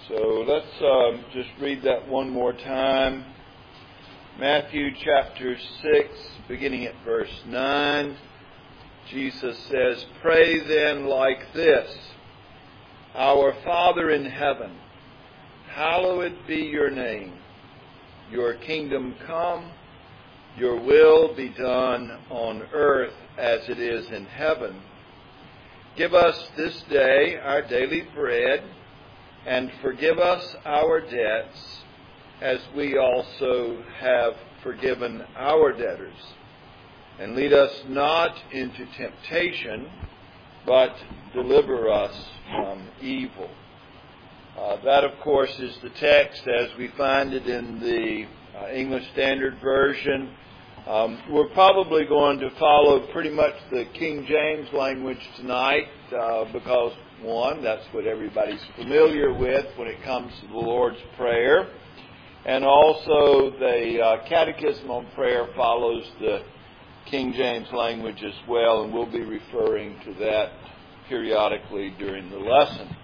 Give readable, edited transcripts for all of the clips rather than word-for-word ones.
So let's just read that one more time. Matthew chapter 6, beginning at verse 9. Jesus says, "Pray then like this, Our Father in heaven, hallowed be your name. Your kingdom come, your will be done on earth as it is in heaven. Give us this day our daily bread, and forgive us our debts, as we also have forgiven our debtors. And lead us not into temptation, but deliver us from evil." That, of course, is the text as we find it in the English Standard Version. We're probably going to follow pretty much the King James language tonight because, one, that's what everybody's familiar with when it comes to the Lord's Prayer. And also the Catechism on Prayer follows the King James language as well, and we'll be referring to that periodically during the lesson.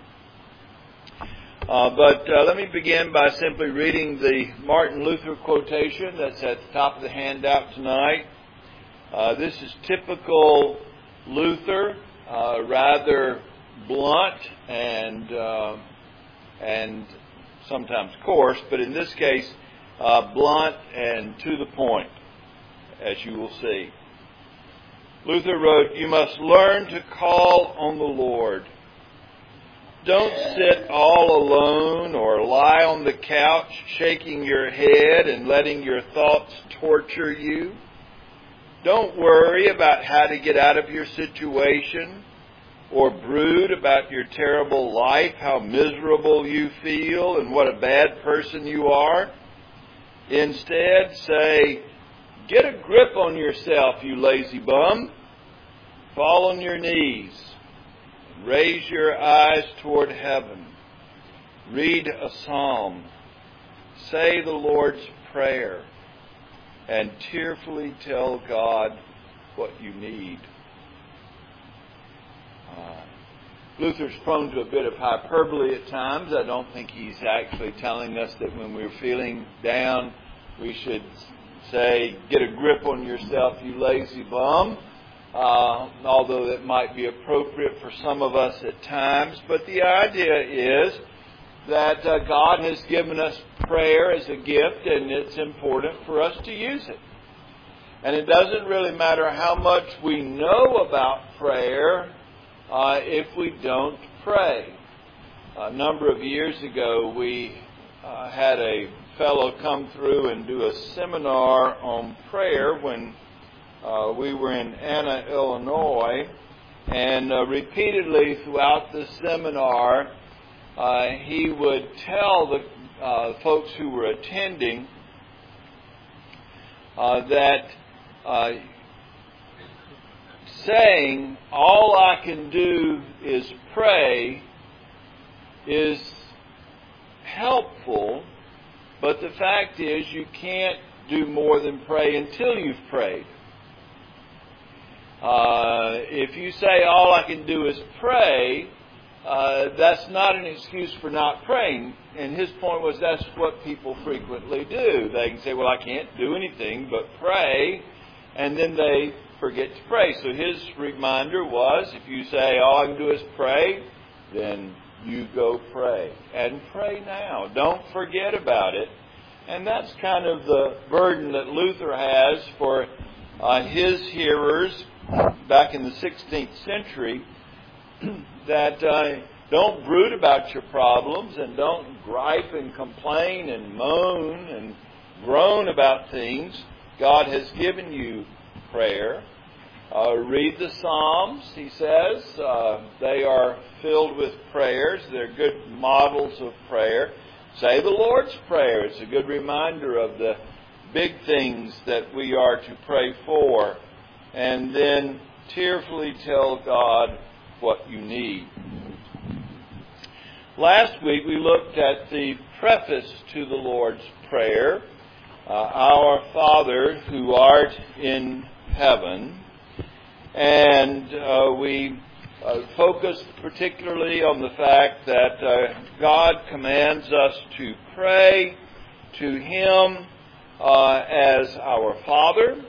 But let me begin by simply reading the Martin Luther quotation that's at the top of the handout tonight. This is typical Luther, rather blunt and sometimes coarse, but in this case, blunt and to the point, as you will see. Luther wrote, "You must learn to call on the Lord. Don't sit all alone or lie on the couch shaking your head and letting your thoughts torture you. Don't worry about how to get out of your situation or brood about your terrible life, how miserable you feel and what a bad person you are. Instead, say, 'Get a grip on yourself, you lazy bum. Fall on your knees. Raise your eyes toward heaven. Read a psalm. Say the Lord's Prayer. And tearfully tell God what you need.'" Luther's prone to a bit of hyperbole at times. I don't think he's actually telling us that when we're feeling down, we should say, "Get a grip on yourself, you lazy bum." Although that might be appropriate for some of us at times. But the idea is that God has given us prayer as a gift, and it's important for us to use it. And it doesn't really matter how much we know about prayer if we don't pray. A number of years ago, we had a fellow come through and do a seminar on prayer when we were in Anna, Illinois, and repeatedly throughout the seminar, he would tell the folks who were attending that saying, "All I can do is pray," is helpful, but the fact is you can't do more than pray until you've prayed. If you say, "All I can do is pray," that's not an excuse for not praying. And his point was that's what people frequently do. They can say, "Well, I can't do anything but pray," and then they forget to pray. So his reminder was, if you say, "All I can do is pray," then you go pray. And pray now. Don't forget about it. And that's kind of the burden that Luther has for his hearers back in the 16th century, that don't brood about your problems and don't gripe and complain and moan and groan about things. God has given you prayer. Read the Psalms, he says. They are filled with prayers. They're good models of prayer. Say the Lord's Prayer. It's a good reminder of the big things that we are to pray for. And then tearfully tell God what you need. Last week we looked at the preface to the Lord's Prayer, Our Father who art in heaven. And we focused particularly on the fact that God commands us to pray to Him as our Father,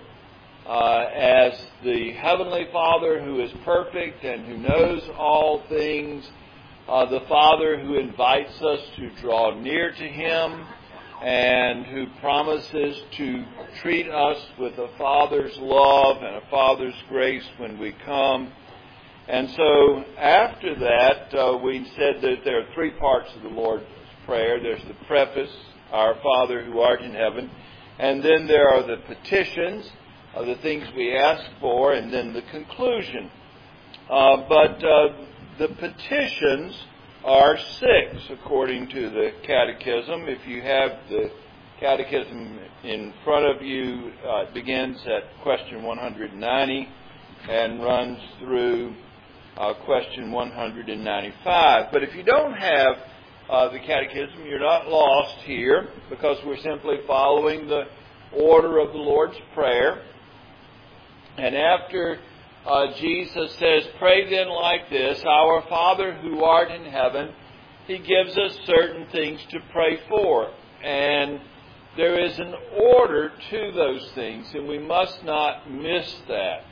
as the Heavenly Father who is perfect and who knows all things, the Father who invites us to draw near to Him and who promises to treat us with a Father's love and a Father's grace when we come. And so after that, we said that there are three parts of the Lord's Prayer. There's the preface, Our Father who art in heaven, and then there are the petitions, the things we ask for, and then the conclusion. But the petitions are 6, according to the Catechism. If you have the Catechism in front of you, it begins at question 190 and runs through question 195. But if you don't have the Catechism, you're not lost here, because we're simply following the order of the Lord's Prayer. And after Jesus says, "Pray then like this, Our Father who art in heaven," He gives us certain things to pray for. And there is an order to those things, and we must not miss that.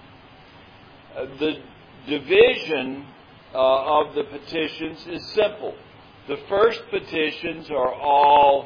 The division of the petitions is simple. The first petitions are all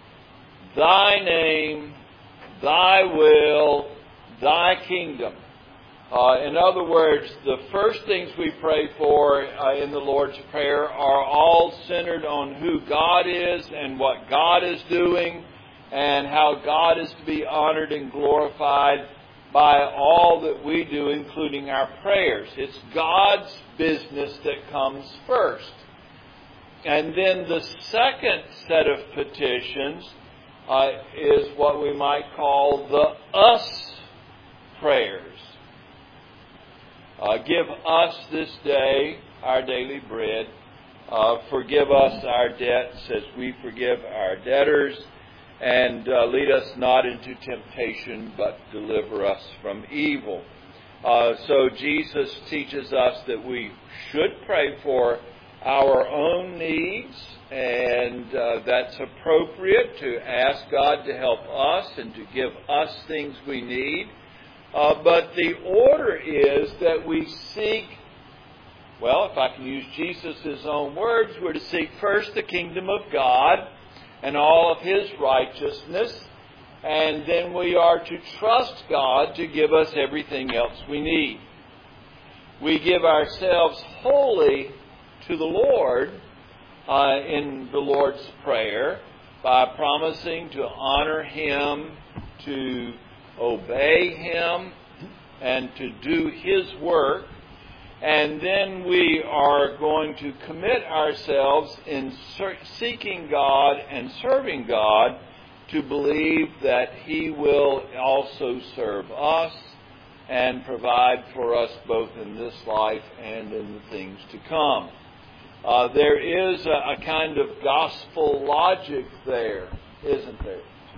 Thy name, Thy will, Thy kingdom. In other words, the first things we pray for in the Lord's Prayer are all centered on who God is and what God is doing and how God is to be honored and glorified by all that we do, including our prayers. It's God's business that comes first. And then the second set of petitions is what we might call the us prayers. Give us this day our daily bread. Forgive us our debts as we forgive our debtors. And lead us not into temptation, but deliver us from evil. So Jesus teaches us that we should pray for our own needs, and that's appropriate to ask God to help us and to give us things we need. But the order is that we seek, well, if I can use Jesus' own words, we're to seek first the kingdom of God and all of His righteousness, and then we are to trust God to give us everything else we need. We give ourselves wholly to the Lord in the Lord's Prayer by promising to honor Him, to obey Him, and to do His work. And then we are going to commit ourselves in seeking God and serving God to believe that He will also serve us and provide for us both in this life and in the things to come. There is a kind of gospel logic there, isn't there?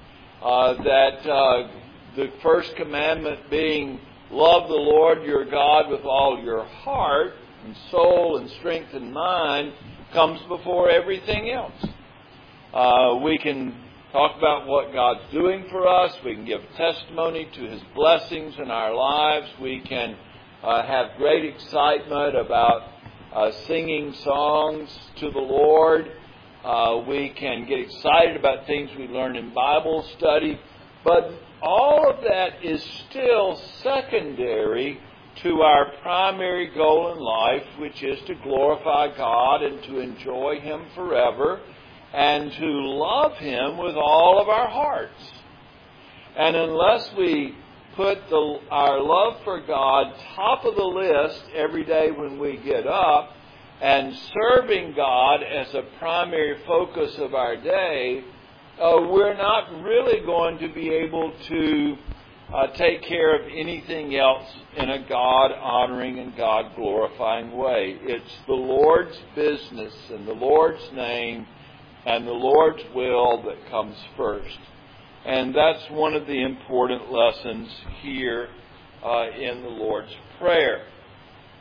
That the first commandment being, love the Lord your God with all your heart and soul and strength and mind, comes before everything else. We can talk about what God's doing for us. We can give testimony to His blessings in our lives. We can have great excitement about singing songs to the Lord. We can get excited about things we learn in Bible study. But all of that is still secondary to our primary goal in life, which is to glorify God and to enjoy Him forever and to love Him with all of our hearts. And unless we put our love for God top of the list every day when we get up, and serving God as a primary focus of our day, we're not really going to be able to take care of anything else in a God-honoring and God-glorifying way. It's the Lord's business and the Lord's name and the Lord's will that comes first. And that's one of the important lessons here in the Lord's Prayer.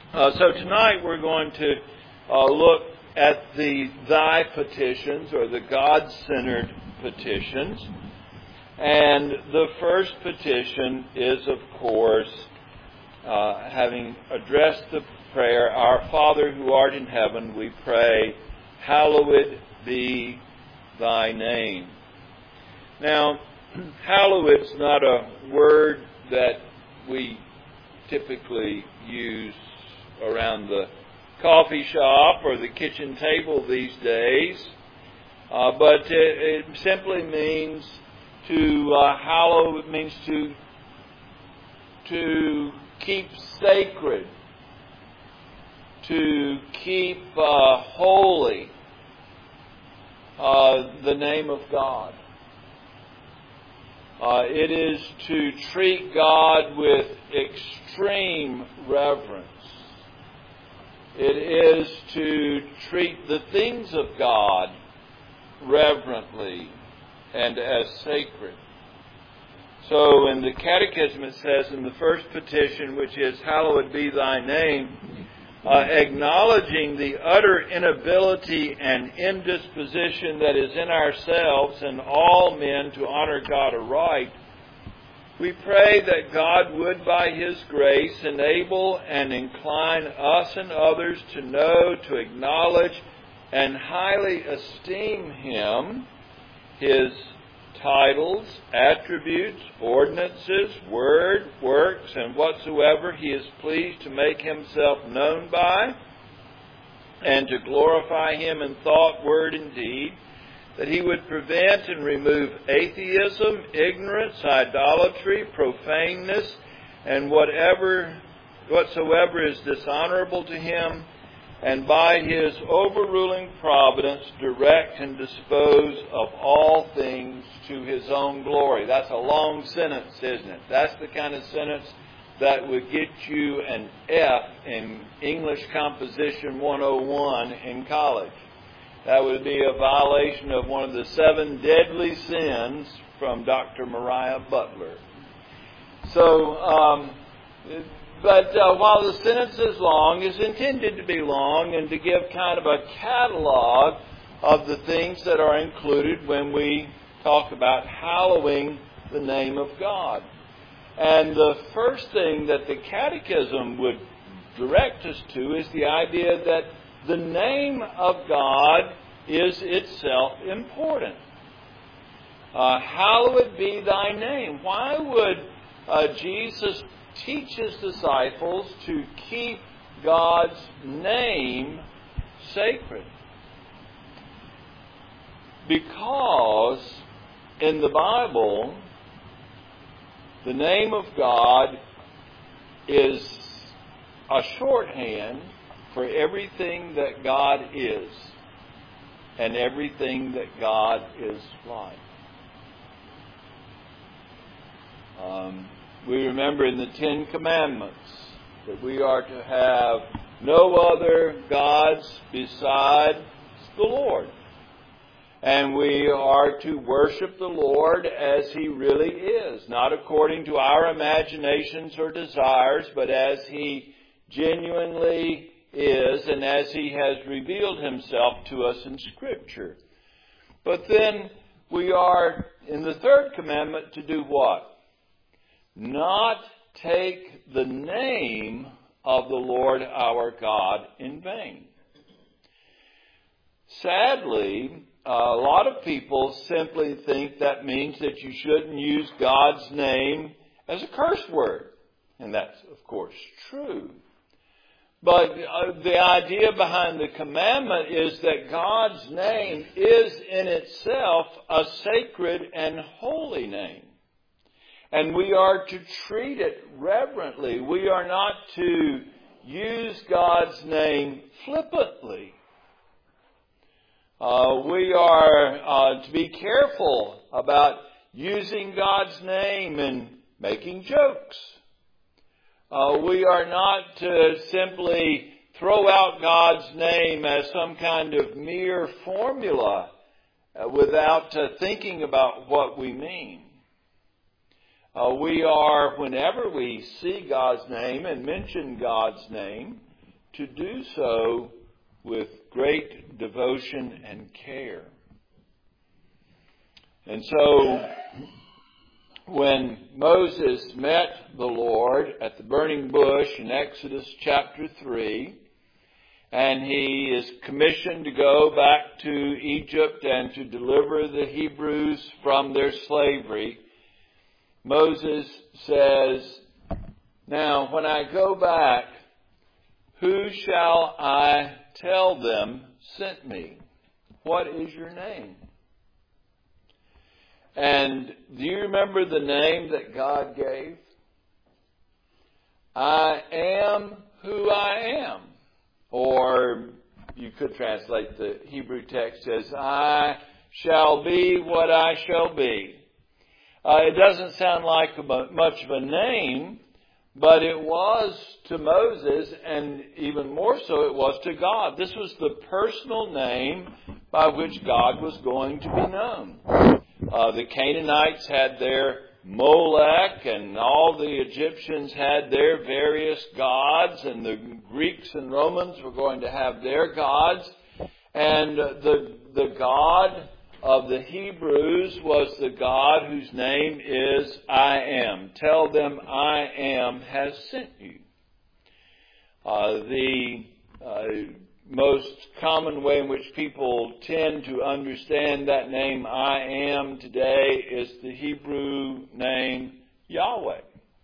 So tonight we're going to look at the thy petitions, or the God-centered petitions. And the first petition is, of course, having addressed the prayer, Our Father who art in heaven, we pray, hallowed be thy name. Now, hallowed's not a word that we typically use around the coffee shop or the kitchen table these days, but it simply means to hallow. It means to keep sacred, to keep holy the name of God. It is to treat God with extreme reverence. It is to treat the things of God reverently and as sacred. So in the Catechism it says in the first petition, which is, hallowed be thy name, acknowledging the utter inability and indisposition that is in ourselves and all men to honor God aright, we pray that God would by His grace enable and incline us and others to know, to acknowledge, and highly esteem Him, His titles, attributes, ordinances, word, works, and whatsoever He is pleased to make Himself known by, and to glorify Him in thought, word, and deed, that He would prevent and remove atheism, ignorance, idolatry, profaneness, and whatsoever is dishonorable to Him, and by His overruling providence direct and dispose of all things to His own glory. That's a long sentence, isn't it? That's the kind of sentence that would get you an F in English Composition 101 in college. That would be a violation of one of the 7 deadly sins from Dr. Mariah Butler. So, but while the sentence is long, it's intended to be long and to give kind of a catalog of the things that are included when we talk about hallowing the name of God. And the first thing that the Catechism would direct us to is the idea that the name of God is itself important. Hallowed be thy name. Why would Jesus teach His disciples to keep God's name sacred? Because in the Bible, the name of God is a shorthand for everything that God is and everything that God is like. We remember in the 10 Commandments that we are to have no other gods besides the Lord. And we are to worship the Lord as He really is, not according to our imaginations or desires, but as He genuinely is and as He has revealed Himself to us in Scripture. But then we are, in the third commandment, to do what? Not take the name of the Lord our God in vain. Sadly, a lot of people simply think that means that you shouldn't use God's name as a curse word. And that's, of course, true. But the idea behind the commandment is that God's name is in itself a sacred and holy name. And we are to treat it reverently. We are not to use God's name flippantly. We are to be careful about using God's name and making jokes. We are not to simply throw out God's name as some kind of mere formula without thinking about what we mean. We are, whenever we see God's name and mention God's name, to do so with great devotion and care. And so, when Moses met the Lord at the burning bush in Exodus chapter 3, and he is commissioned to go back to Egypt and to deliver the Hebrews from their slavery, Moses says, "Now, when I go back, who shall I tell them sent me? What is your name?" And do you remember the name that God gave? I am who I am. Or you could translate the Hebrew text as, I shall be what I shall be. It doesn't sound like much of a name, but it was to Moses, and even more so it was to God. This was the personal name by which God was going to be known. The Canaanites had their Molech, and all the Egyptians had their various gods, and the Greeks and Romans were going to have their gods. And the God of the Hebrews was the God whose name is I Am. Tell them I Am has sent you. The most common way in which people tend to understand that name I Am today is the Hebrew name Yahweh.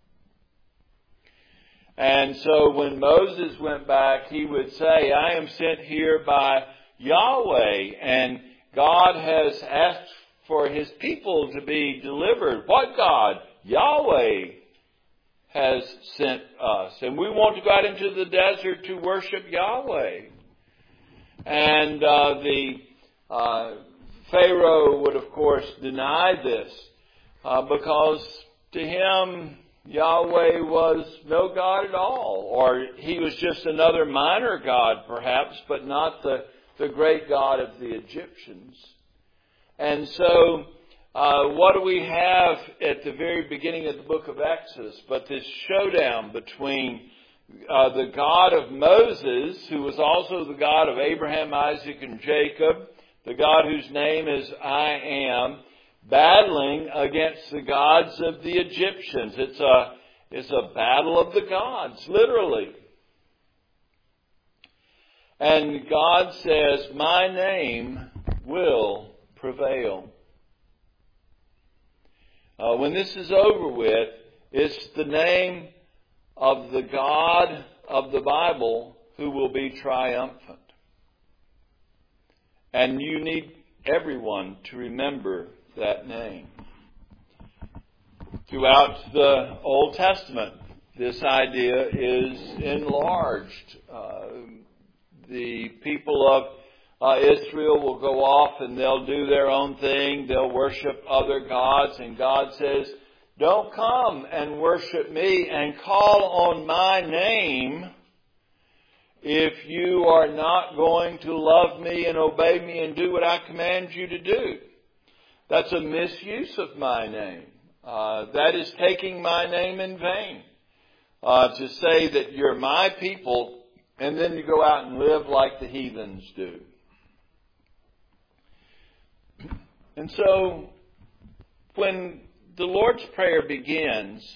And so when Moses went back, he would say, I am sent here by Yahweh, and God has asked for his people to be delivered. What God? Yahweh has sent us. And we want to go out into the desert to worship Yahweh. And the Pharaoh would, of course, deny this because to him, Yahweh was no God at all. Or he was just another minor god, perhaps, but not the great God of the Egyptians. And so, what do we have at the very beginning of the book of Exodus but this showdown between the God of Moses, who was also the God of Abraham, Isaac, and Jacob, the God whose name is I Am, battling against the gods of the Egyptians. It's a battle of the gods, literally. And God says, my name will prevail. When this is over with, it's the name of the God of the Bible who will be triumphant. And you need everyone to remember that name. Throughout the Old Testament, this idea is enlarged. The people of Israel will go off and they'll do their own thing. They'll worship other gods. And God says, don't come and worship me and call on my name if you are not going to love me and obey me and do what I command you to do. That's a misuse of my name. That is taking my name in vain. To say that you're my people and then you go out and live like the heathens do. And so, when the Lord's Prayer begins,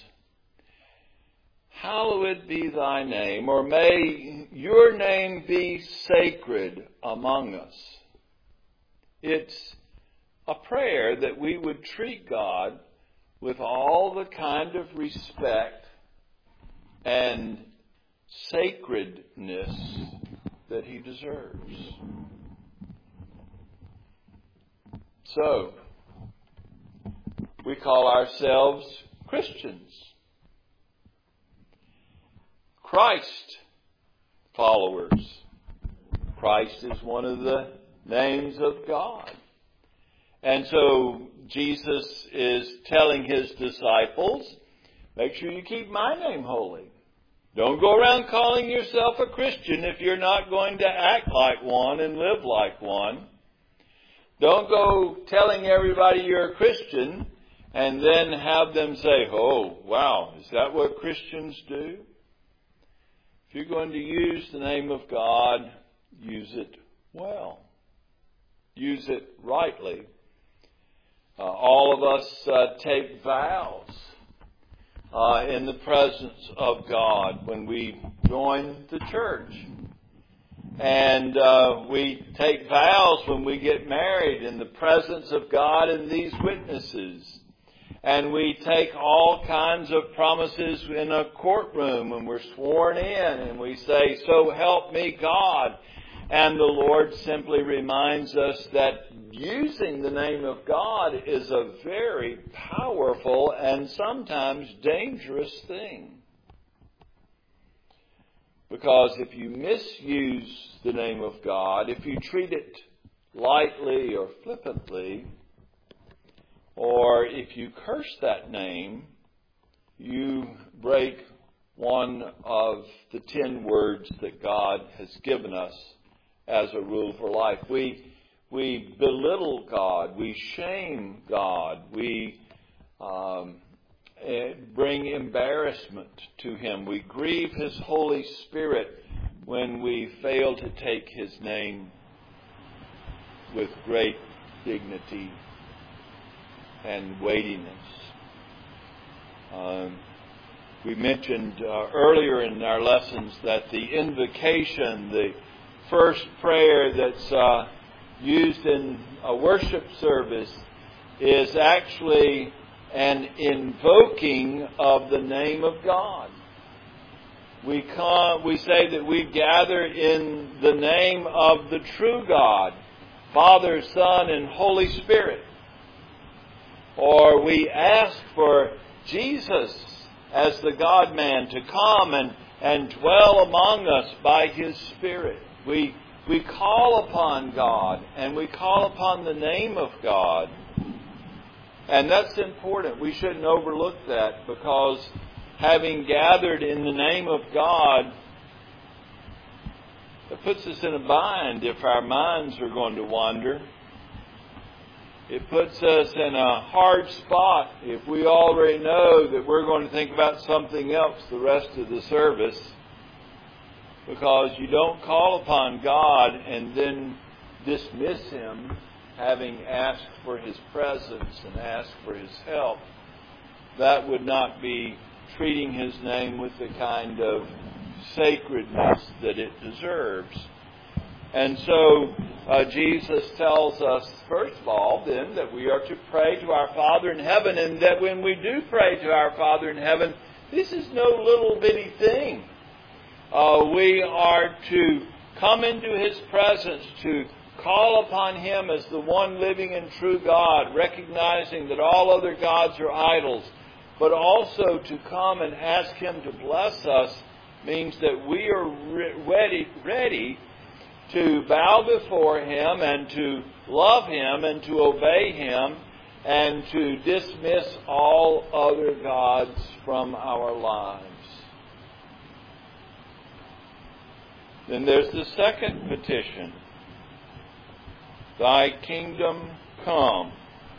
hallowed be thy name, or may your name be sacred among us. It's a prayer that we would treat God with all the kind of respect and sacredness that he deserves. So, we call ourselves Christians, Christ followers. Christ is one of the names of God. And so Jesus is telling his disciples, make sure you keep my name holy. Don't go around calling yourself a Christian if you're not going to act like one and live like one. Don't go telling everybody you're a Christian and then have them say, oh, wow, is that what Christians do? If you're going to use the name of God, use it well. Use it rightly. All of us take vows in the presence of God when we join the church. And we take vows when we get married in the presence of God and these witnesses. And we take all kinds of promises in a courtroom when we're sworn in. And we say, "So help me God." And the Lord simply reminds us that using the name of God is a very powerful and sometimes dangerous thing. Because if you misuse the name of God, if you treat it lightly or flippantly, or if you curse that name, you break one of the 10 words that God has given us as a rule for life. We belittle God. We shame God. We bring embarrassment to Him. We grieve His Holy Spirit when we fail to take His name with great dignity and weightiness. We mentioned earlier in our lessons that the invocation, the first prayer that's used in a worship service, is actually an invoking of the name of God. We say that we gather in the name of the true God, Father, Son, and Holy Spirit. Or we ask for Jesus as the God-man to come and dwell among us by His Spirit. We call upon God, and we call upon the name of God. And that's important. We shouldn't overlook that, because having gathered in the name of God, it puts us in a bind if our minds are going to wander. It puts us in a hard spot if we already know that we're going to think about something else the rest of the service. Because you don't call upon God and then dismiss Him, having asked for His presence and asked for His help. That would not be treating His name with the kind of sacredness that it deserves. And so Jesus tells us, first of all, then, that we are to pray to our Father in heaven, and that when we do pray to our Father in heaven, this is no little bitty thing. We are to come into His presence, to call upon Him as the one living and true God, recognizing that all other gods are idols, but also to come and ask Him to bless us means that we are ready to bow before Him and to love Him and to obey Him and to dismiss all other gods from our lives. Then there's the second petition. Thy kingdom come.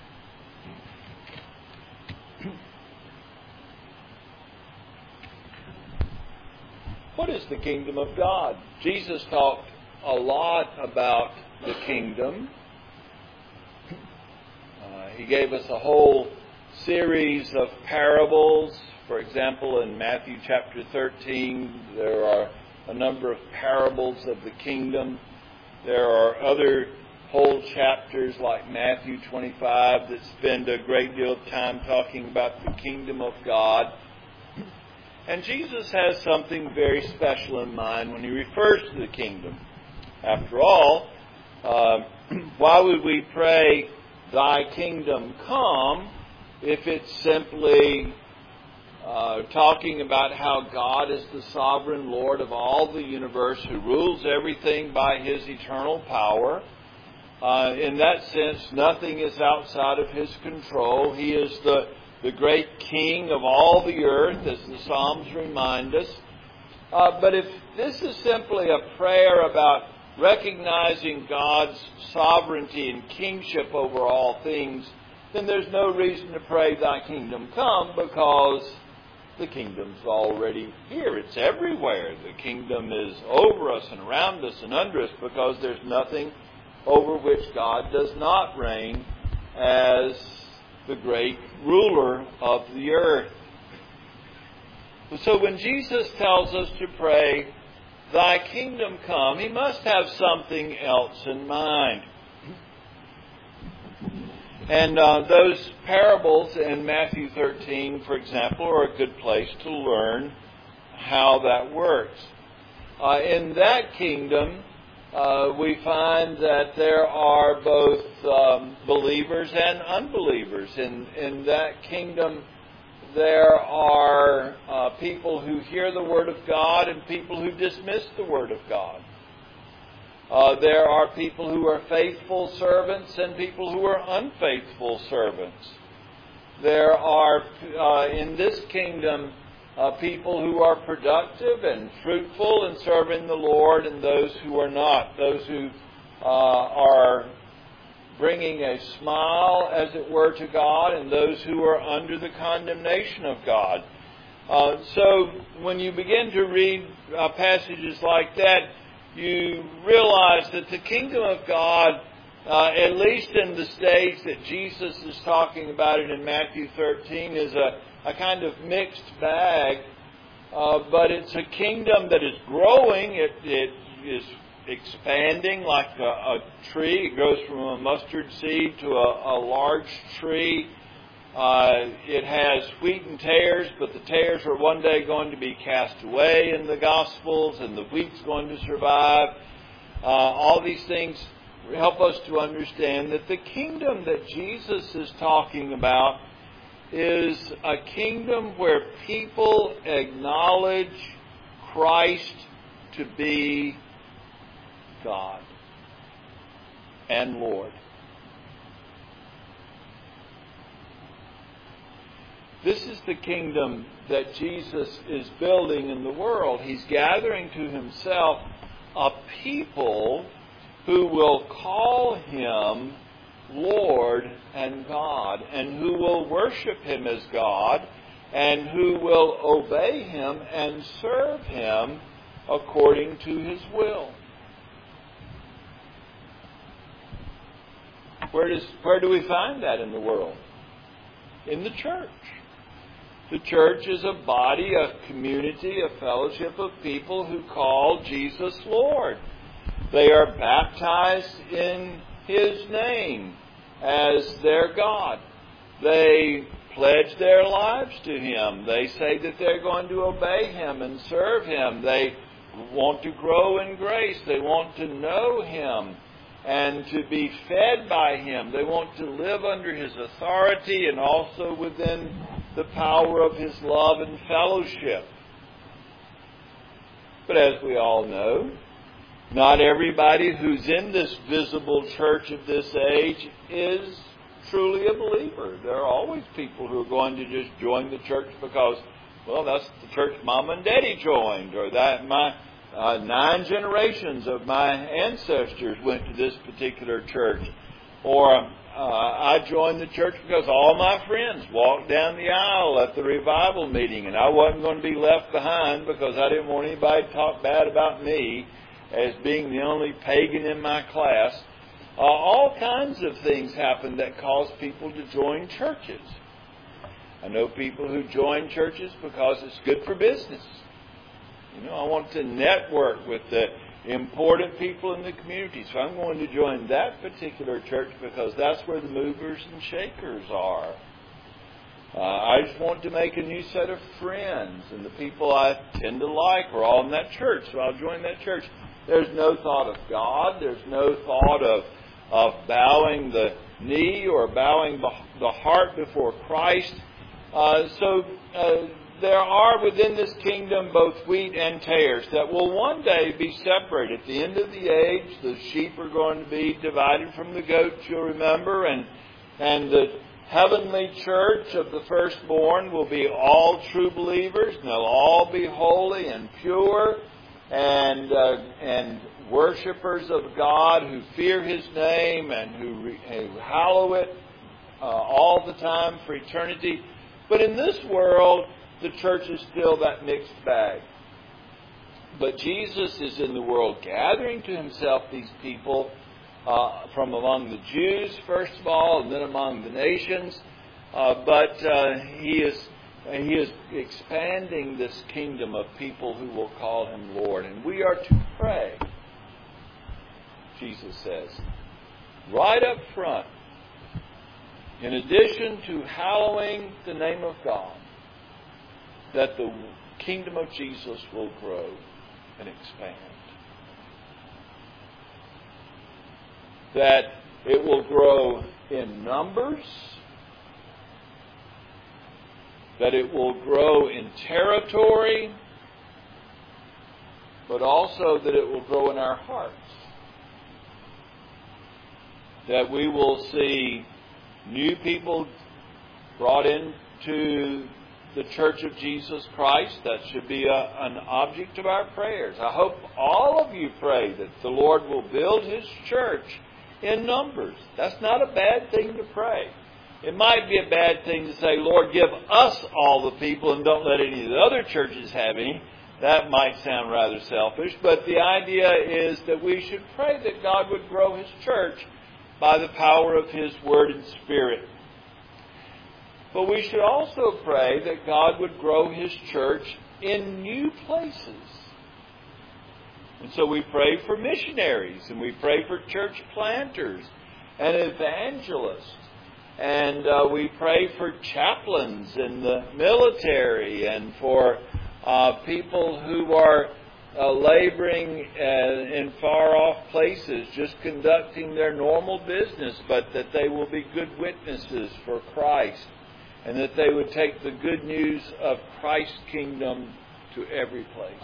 What is the kingdom of God? Jesus talked a lot about the kingdom. He gave us a whole series of parables. For example, in Matthew chapter 13, there are a number of parables of the kingdom. There are other whole chapters like Matthew 25 that spend a great deal of time talking about the kingdom of God. And Jesus has something very special in mind when He refers to the kingdom. After all, why would we pray, Thy kingdom come, if it's simply talking about how God is the sovereign Lord of all the universe, who rules everything by His eternal power? In that sense, nothing is outside of His control. He is the great King of all the earth, as the Psalms remind us. But if this is simply a prayer about recognizing God's sovereignty and kingship over all things, then there's no reason to pray, Thy kingdom come, because The kingdom's already here. It's everywhere. The kingdom is over us and around us and under us, because there's nothing over which God does not reign as the great ruler of the earth. So when Jesus tells us to pray, "Thy kingdom come," He must have something else in mind. And those parables in Matthew 13, for example, are a good place to learn how that works. In that kingdom, we find that there are both believers and unbelievers. In that kingdom, there are people who hear the Word of God and people who dismiss the Word of God. There are people who are faithful servants and people who are unfaithful servants. There are, in this kingdom, people who are productive and fruitful in serving the Lord, and those who are not. Those who are bringing a smile, as it were, to God, and those who are under the condemnation of God. So when you begin to read passages like that, you realize that the kingdom of God, at least in the stage that Jesus is talking about it in Matthew 13, is a kind of mixed bag, but it's a kingdom that is growing. It is expanding like a tree. It goes from a mustard seed to a large tree. It has wheat and tares, but the tares are one day going to be cast away in the Gospels, and the wheat's going to survive. All these things help us to understand that the kingdom that Jesus is talking about is a kingdom where people acknowledge Christ to be God and Lord. This is the kingdom that Jesus is building in the world. He's gathering to Himself a people who will call Him Lord and God, and who will worship Him as God, and who will obey Him and serve Him according to His will. Where do we find that in the world? In the church. The church is a body, a community, a fellowship of people who call Jesus Lord. They are baptized in His name as their God. They pledge their lives to Him. They say that they're going to obey Him and serve Him. They want to grow in grace. They want to know Him and to be fed by Him. They want to live under His authority and also within the power of His love and fellowship. But as we all know, not everybody who's in this visible church of this age is truly a believer. There are always people who are going to just join the church because, well, that's the church Mom and Daddy joined, or that my 9 generations of my ancestors went to this particular church. Or I joined the church because all my friends walked down the aisle at the revival meeting, and I wasn't going to be left behind because I didn't want anybody to talk bad about me as being the only pagan in my class. All kinds of things happen that cause people to join churches. I know people who join churches because it's good for business. I want to network with the important people in the community, so I'm going to join that particular church because that's where the movers and shakers are. I just want to make a new set of friends, and the people I tend to like are all in that church, so I'll join that church. There's no thought of God. There's no thought of bowing the knee or bowing the heart before Christ. There are within this kingdom both wheat and tares that will one day be separated. At the end of the age, the sheep are going to be divided from the goats, you'll remember, and the heavenly church of the firstborn will be all true believers, and they'll all be holy and pure and worshipers of God who fear His name and who hallow it all the time for eternity. But in this world, the church is still that mixed bag. But Jesus is in the world gathering to himself these people from among the Jews, first of all, and then among the nations. But he is expanding this kingdom of people who will call him Lord. And we are to pray, Jesus says, right up front, in addition to hallowing the name of God, that the kingdom of Jesus will grow and expand. That it will grow in numbers, that it will grow in territory, but also that it will grow in our hearts. That we will see new people brought into the Church of Jesus Christ. That should be an object of our prayers. I hope all of you pray that the Lord will build His church in numbers. That's not a bad thing to pray. It might be a bad thing to say, Lord, give us all the people and don't let any of the other churches have any. That might sound rather selfish, but the idea is that we should pray that God would grow His church by the power of His Word and Spirit. But we should also pray that God would grow His church in new places. And so we pray for missionaries, and we pray for church planters and evangelists. And we pray for chaplains in the military and for people who are laboring in far-off places, just conducting their normal business, but that they will be good witnesses for Christ, and that they would take the good news of Christ's kingdom to every place.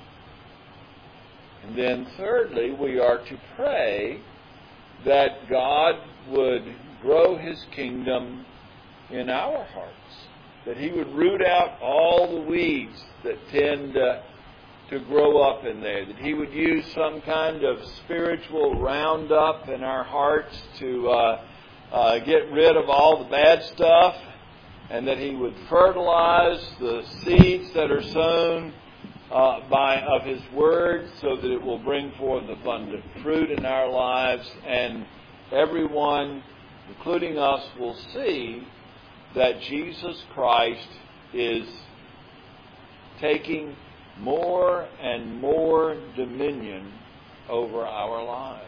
And then thirdly, we are to pray that God would grow His kingdom in our hearts, that He would root out all the weeds that tend to grow up in there, that He would use some kind of spiritual roundup in our hearts to get rid of all the bad stuff, and that He would fertilize the seeds that are sown of His Word, so that it will bring forth abundant fruit in our lives, and everyone, including us, will see that Jesus Christ is taking more and more dominion over our lives,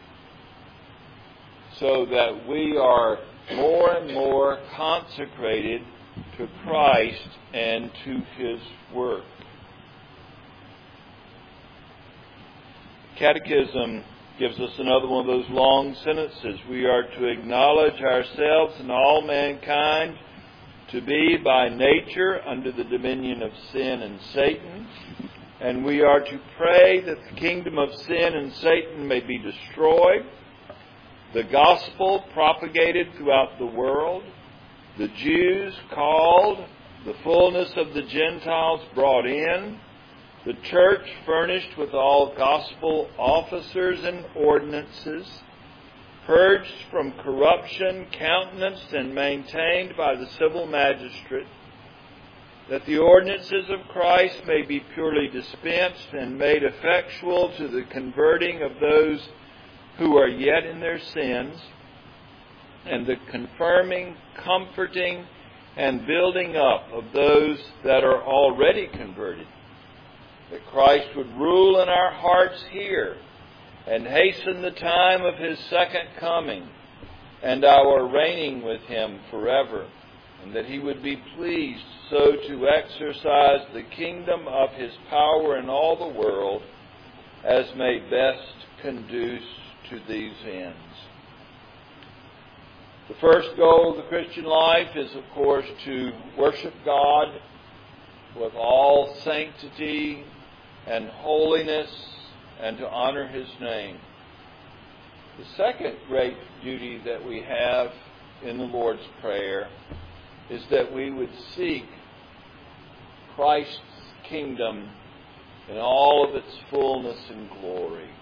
so that we are more and more consecrated to Christ and to His work. Catechism gives us another one of those long sentences. We are to acknowledge ourselves and all mankind to be by nature under the dominion of sin and Satan, and we are to pray that the kingdom of sin and Satan may be destroyed, the gospel propagated throughout the world, the Jews called, the fullness of the Gentiles brought in, the church furnished with all gospel officers and ordinances, purged from corruption, countenanced and maintained by the civil magistrate, that the ordinances of Christ may be purely dispensed and made effectual to the converting of those who are yet in their sins, and the confirming, comforting, and building up of those that are already converted, that Christ would rule in our hearts here and hasten the time of His second coming and our reigning with Him forever, and that He would be pleased so to exercise the kingdom of His power in all the world as may best conduce to these ends. The first goal of the Christian life is, of course, to worship God with all sanctity and holiness, and to honor His name. The second great duty that we have in the Lord's Prayer is that we would seek Christ's kingdom in all of its fullness and glory,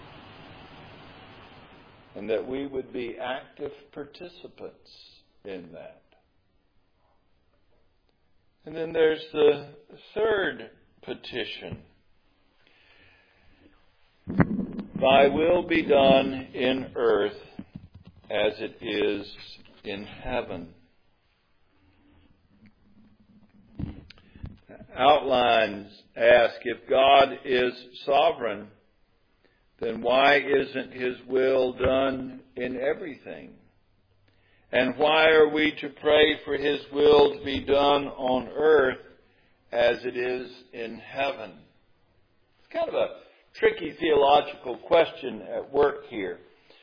and that we would be active participants in that. And then there's the third petition. Thy will be done in earth as it is in heaven. Outlines ask, if God is sovereign, then why isn't His will done in everything? And why are we to pray for His will to be done on earth as it is in heaven? It's kind of a tricky theological question at work here.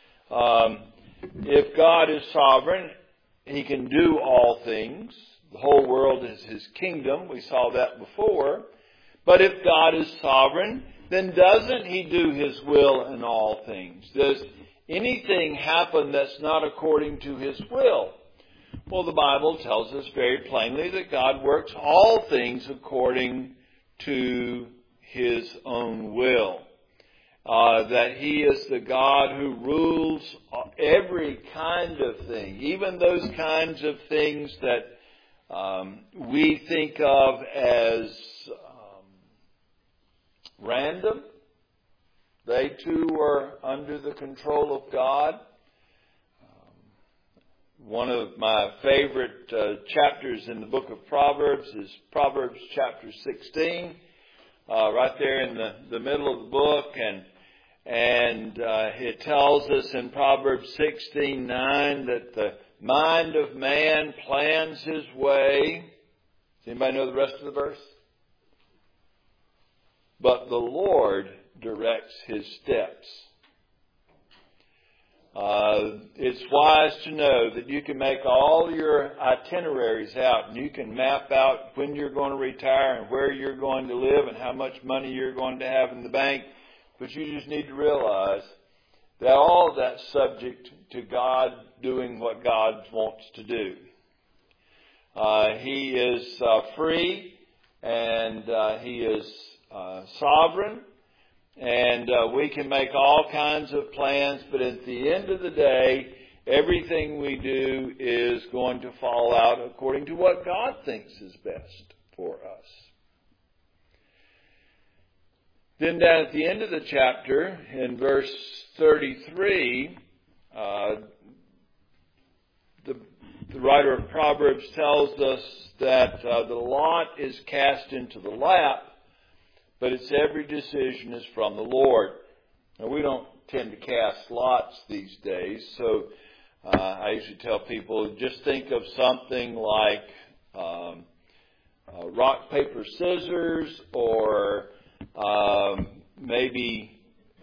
If God is sovereign, He can do all things. The whole world is His kingdom. We saw that before. But if God is sovereign, then doesn't He do His will in all things? Does anything happen that's not according to His will? Well, the Bible tells us very plainly that God works all things according to His own will. That He is the God who rules every kind of thing, even those kinds of things that we think of as random. They too are under the control of God. One of my favorite chapters in the book of Proverbs is Proverbs chapter 16, right there in the middle of the book, and it tells us in Proverbs 16:9 that the mind of man plans his way. Does anybody know the rest of the verse? But the Lord directs his steps. It's wise to know that you can make all your itineraries out, and you can map out when you're going to retire and where you're going to live and how much money you're going to have in the bank. But you just need to realize that all of that's subject to God doing what God wants to do. He is free, and He is sovereign, and we can make all kinds of plans, but at the end of the day, everything we do is going to fall out according to what God thinks is best for us. Then down at the end of the chapter, in verse 33, the writer of Proverbs tells us that the lot is cast into the lap, but its every decision is from the Lord. Now, we don't tend to cast lots these days, so I usually tell people just think of something like rock, paper, scissors, or maybe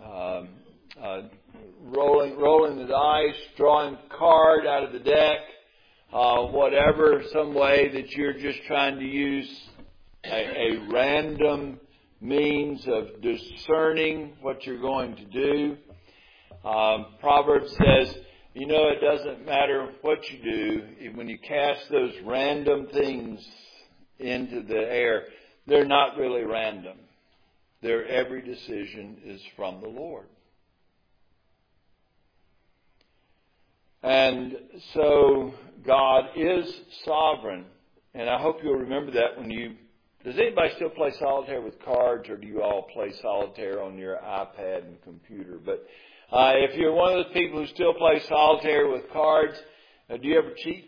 rolling the dice, drawing a card out of the deck, whatever, some way that you're just trying to use a random means of discerning what you're going to do. Proverbs says, it doesn't matter what you do. When you cast those random things into the air, they're not really random. Their every decision is from the Lord. And so God is sovereign. And I hope you'll remember that when you... Does anybody still play solitaire with cards, or do you all play solitaire on your iPad and computer? But if you're one of those people who still play solitaire with cards, do you ever cheat?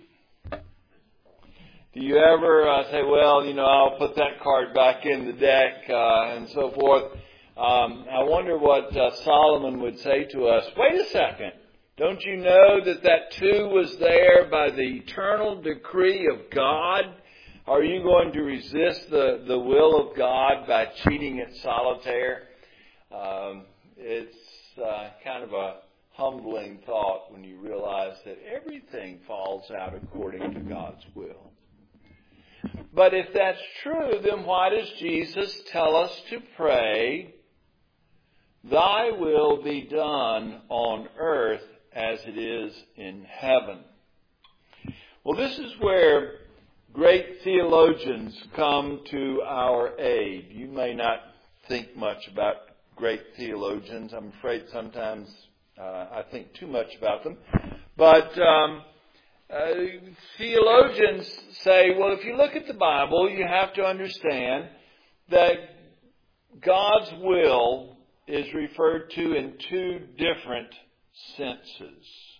Do you ever say, well, I'll put that card back in the deck and so forth? I wonder what Solomon would say to us. Wait a second. Don't you know that 2 was there by the eternal decree of God? Are you going to resist the will of God by cheating at solitaire? It's kind of a humbling thought when you realize that everything falls out according to God's will. But if that's true, then why does Jesus tell us to pray, Thy will be done on earth as it is in heaven? Well, this is where great theologians come to our aid. You may not think much about great theologians. I'm afraid sometimes I think too much about them. But theologians say, well, if you look at the Bible, you have to understand that God's will is referred to in two different senses.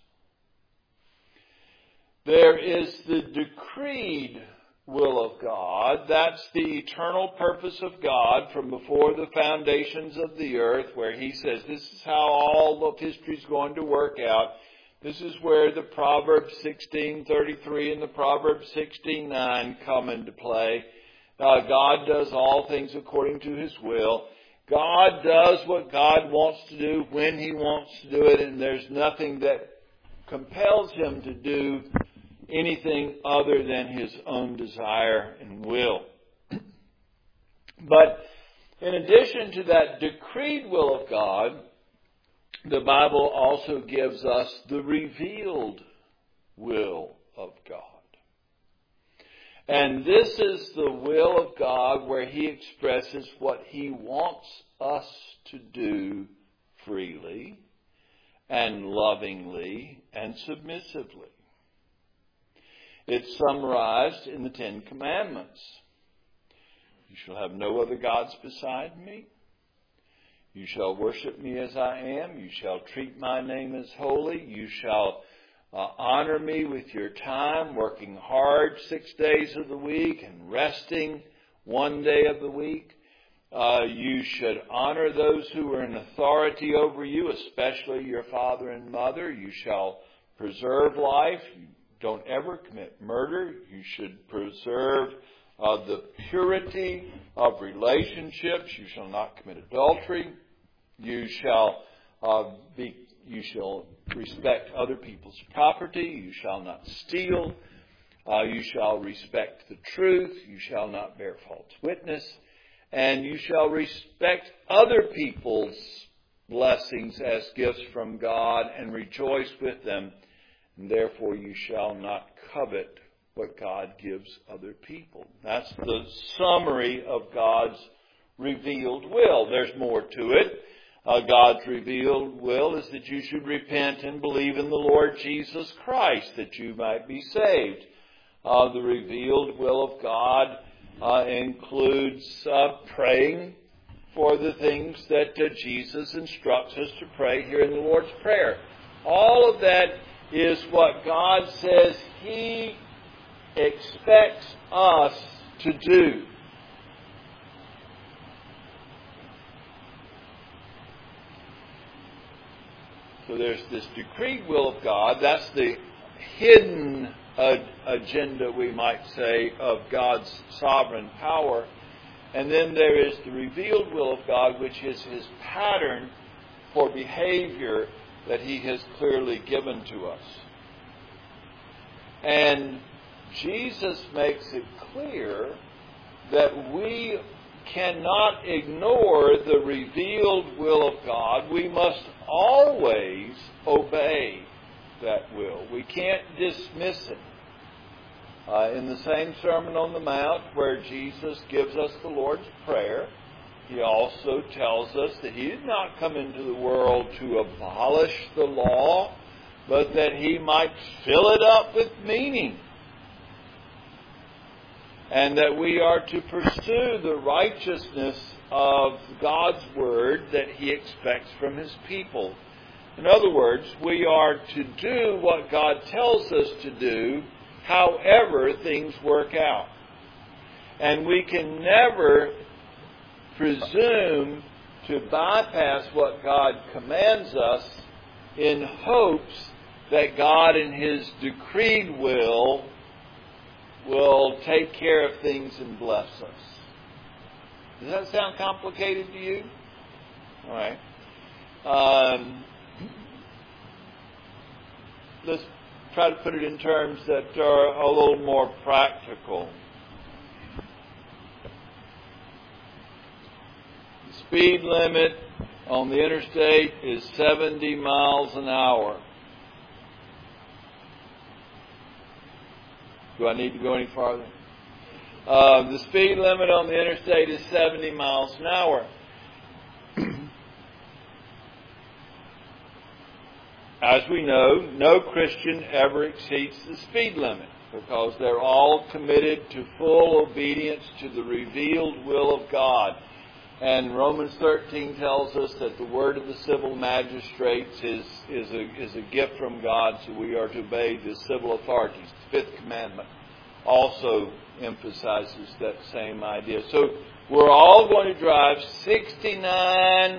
There is the decreed will of God. That's the eternal purpose of God from before the foundations of the earth, where He says this is how all of history is going to work out. This is where the Proverbs 16:33 and the Proverbs 16:9 come into play. God does all things according to His will. God does what God wants to do when He wants to do it, and there's nothing that compels Him to do anything other than His own desire and will. But in addition to that decreed will of God, the Bible also gives us the revealed will of God. And this is the will of God where He expresses what He wants us to do freely and lovingly and submissively. It's summarized in the Ten Commandments. You shall have no other gods beside me. You shall worship me as I am. You shall treat my name as holy. You shall honor me with your time, working hard 6 days of the week and resting 1 day of the week. You should honor those who are in authority over you, especially your father and mother. You shall preserve life. You don't ever commit murder. You should preserve the purity of relationships. You shall not commit adultery. You shall respect other people's property. You shall not steal. You shall respect the truth. You shall not bear false witness. And you shall respect other people's blessings as gifts from God and rejoice with them. And therefore you shall not covet what God gives other people. That's the summary of God's revealed will. There's more to it. God's revealed will is that you should repent and believe in the Lord Jesus Christ, that you might be saved. The revealed will of God includes praying for the things that Jesus instructs us to pray here in the Lord's Prayer. All of that is what God says He expects us to do. So there's this decreed will of God. That's the hidden agenda, we might say, of God's sovereign power. And then there is the revealed will of God, which is His pattern for behavior that He has clearly given to us. And Jesus makes it clear that we cannot ignore the revealed will of God. We must always obey that will. We can't dismiss it. In the same Sermon on the Mount where Jesus gives us the Lord's Prayer, He also tells us that He did not come into the world to abolish the law, but that He might fill it up with meaning. And that we are to pursue the righteousness of God's Word that He expects from His people. In other words, we are to do what God tells us to do, however things work out. And we can never presume to bypass what God commands us in hopes that God in His decreed will take care of things and bless us. Does that sound complicated to you? All right. Let's try to put it in terms that are a little more practical. The speed limit on the interstate is 70 miles an hour. Do I need to go any farther? The speed limit on the interstate is 70 miles an hour. as we know, no Christian ever exceeds the speed limit because they're all committed to full obedience to the revealed will of God. And Romans 13 tells us that the word of the civil magistrates is a gift from God, so we are to obey the civil authorities. The fifth commandment also emphasizes that same idea. So we're all going to drive 69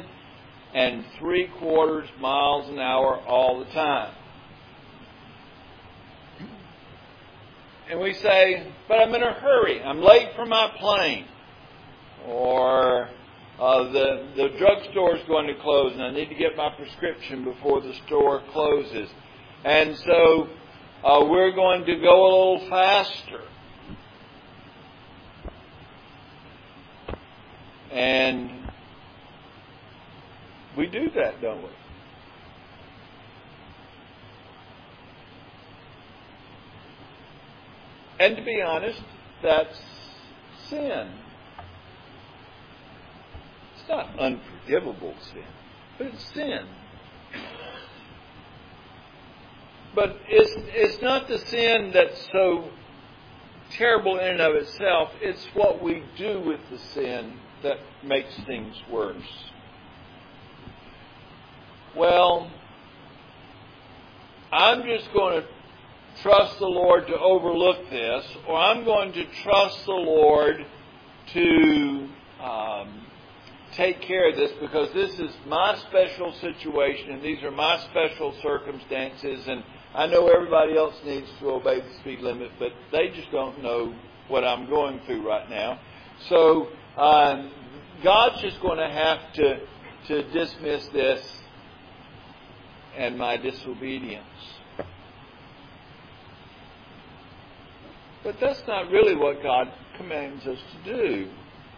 3/4 miles an hour all the time. And we say, but I'm in a hurry. I'm late for my plane. Or the drugstore is going to close and I need to get my prescription before the store closes. And so we're going to go a little faster. And we do that, don't we? And to be honest, that's sin. It's not unforgivable sin, but it's sin. But it's not the sin that's so terrible in and of itself. It's what we do with the sin that makes things worse. Well, I'm just going to trust the Lord to overlook this, or I'm going to trust the Lord to take care of this because this is my special situation and these are my special circumstances, and I know everybody else needs to obey the speed limit, but they just don't know what I'm going through right now. So God's just going to have to dismiss this and my disobedience. But that's not really what God commands us to do.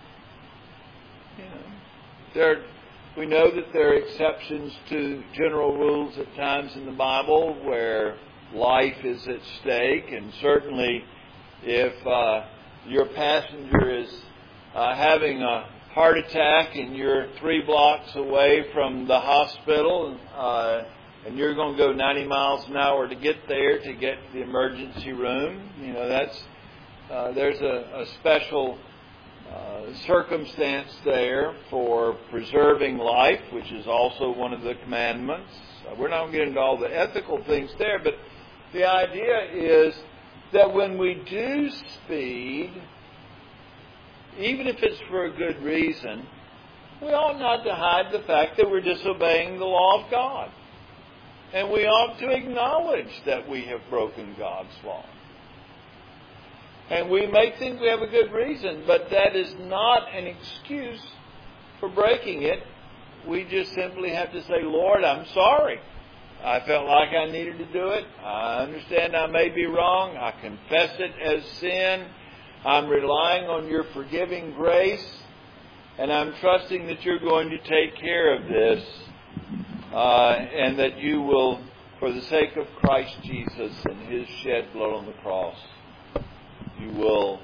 We know that there are exceptions to general rules at times in the Bible where life is at stake, and certainly if your passenger is having a heart attack and you're 3 blocks away from the hospital and you're going to go 90 miles an hour to get there to get to the emergency room, there's a special circumstance there for preserving life, which is also one of the commandments. We're not going to get into all the ethical things there, but the idea is that when we do speed, even if it's for a good reason, we ought not to hide the fact that we're disobeying the law of God. And we ought to acknowledge that we have broken God's law. And we may think we have a good reason, but that is not an excuse for breaking it. We just simply have to say, Lord, I'm sorry. I felt like I needed to do it. I understand I may be wrong. I confess it as sin. I'm relying on your forgiving grace. And I'm trusting that you're going to take care of this. And that you will, for the sake of Christ Jesus and His shed blood on the cross, you will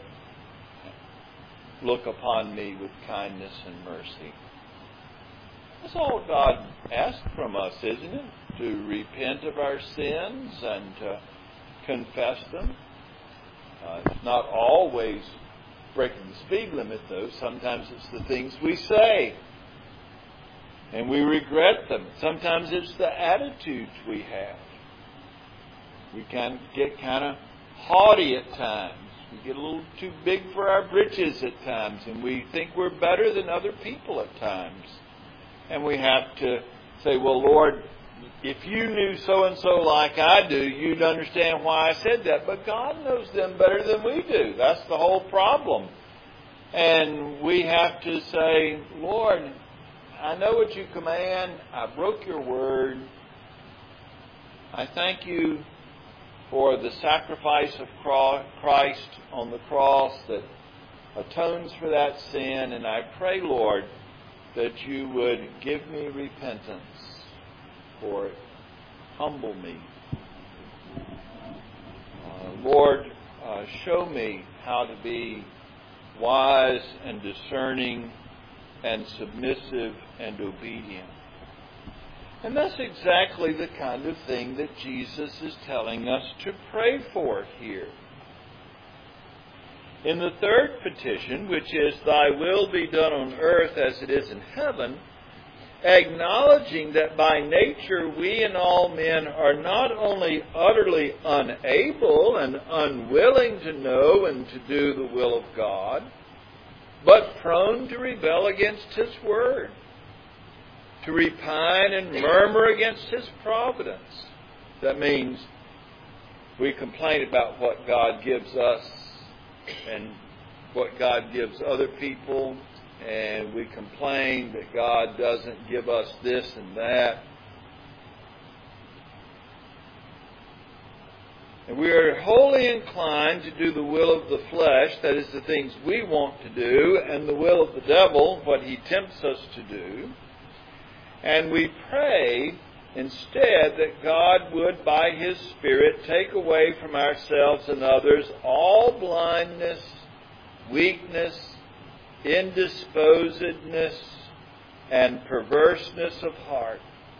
look upon me with kindness and mercy. That's all God asks from us, isn't it? To repent of our sins and to confess them. It's not always breaking the speed limit, though. Sometimes it's the things we say and we regret them. Sometimes it's the attitudes we have. We can get kind of haughty at times. We get a little too big for our britches at times, and we think we're better than other people at times. And we have to say, well, Lord, if you knew so-and-so like I do, you'd understand why I said that. But God knows them better than we do. That's the whole problem. And we have to say, Lord, I know what you command. I broke your word. I thank you for the sacrifice of Christ on the cross that atones for that sin. And I pray, Lord, that you would give me repentance for it. Humble me. Lord, show me how to be wise and discerning and submissive and obedient. And that's exactly the kind of thing that Jesus is telling us to pray for here. In the third petition, which is, Thy will be done on earth as it is in heaven, acknowledging that by nature we and all men are not only utterly unable and unwilling to know and to do the will of God, but prone to rebel against His word, to repine and murmur against His providence. That means we complain about what God gives us and what God gives other people, and we complain that God doesn't give us this and that. And we are wholly inclined to do the will of the flesh, that is, the things we want to do, and the will of the devil, what he tempts us to do. And we pray instead that God would, by His Spirit, take away from ourselves and others all blindness, weakness, indisposedness, and perverseness of heart.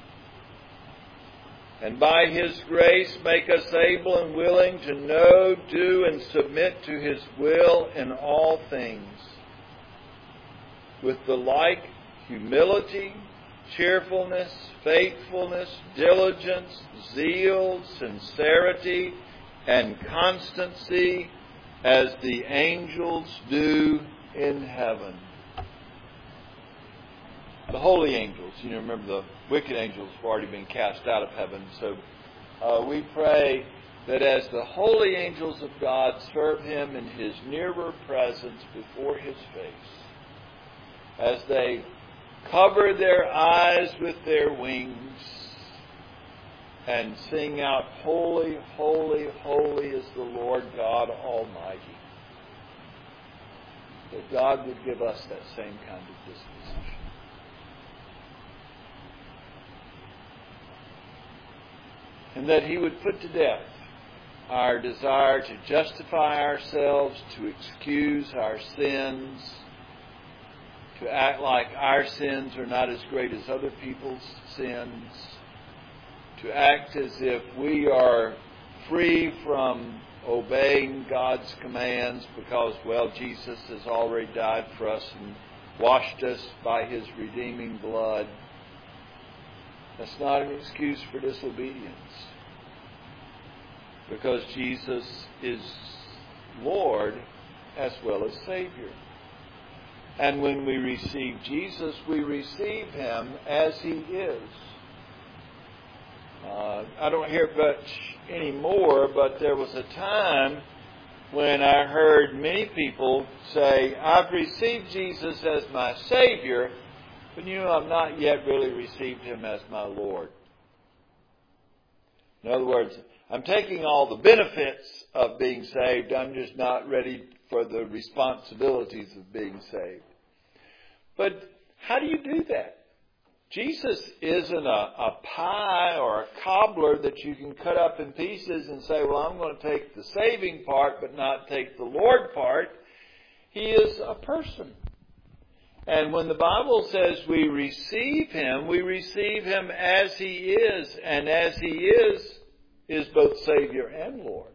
And by His grace make us able and willing to know, do, and submit to His will in all things, with the like humility, cheerfulness, faithfulness, diligence, zeal, sincerity, and constancy, as the angels do in heaven. The holy angels, remember the wicked angels have already been cast out of heaven. So we pray that as the holy angels of God serve Him in His nearer presence before His face, as they cover their eyes with their wings and sing out, Holy, holy, holy is the Lord God Almighty, that God would give us that same kind of disposition. And that He would put to death our desire to justify ourselves, to excuse our sins, to act like our sins are not as great as other people's sins, to act as if we are free from obeying God's commands because, Jesus has already died for us and washed us by His redeeming blood. That's not an excuse for disobedience, because Jesus is Lord as well as Savior. And when we receive Jesus, we receive Him as He is. I don't hear much anymore, but there was a time when I heard many people say, I've received Jesus as my Savior, but I've not yet really received Him as my Lord. In other words, I'm taking all the benefits of being saved, I'm just not ready for the responsibilities of being saved. But how do you do that? Jesus isn't a pie or a cobbler that you can cut up in pieces and say, I'm going to take the saving part but not take the Lord part. He is a person. And when the Bible says we receive Him as He is. And as He is both Savior and Lord.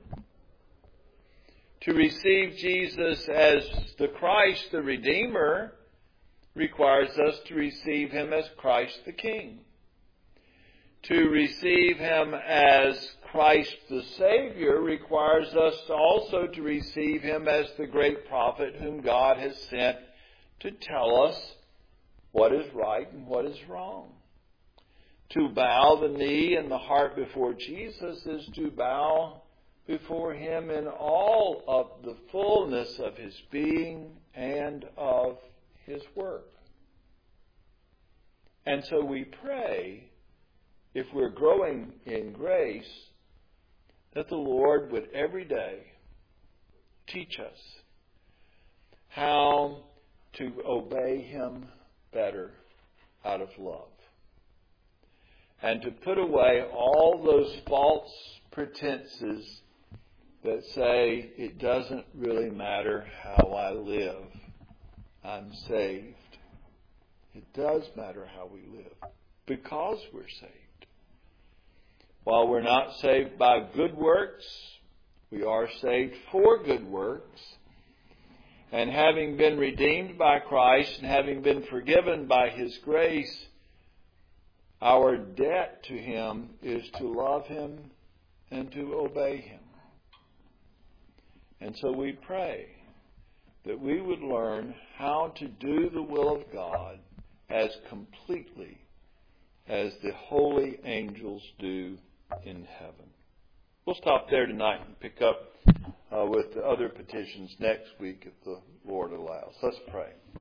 To receive Jesus as the Christ, the Redeemer, requires us to receive Him as Christ the King. To receive Him as Christ the Savior requires us also to receive Him as the great prophet whom God has sent to tell us what is right and what is wrong. To bow the knee and the heart before Jesus is to bow before Him in all of the fullness of His being and of His work. And so we pray, if we're growing in grace, that the Lord would every day teach us how to obey Him better out of love. And to put away all those false pretenses that say it doesn't really matter how I live. I'm saved. It does matter how we live. because we're saved. While we're not saved by good works, we are saved for good works. And having been redeemed by Christ and having been forgiven by His grace, our debt to Him is to love Him and to obey Him. And so we pray that we would learn how to do the will of God as completely as the holy angels do in heaven. We'll stop there tonight and pick up with the other petitions next week if the Lord allows. Let's pray.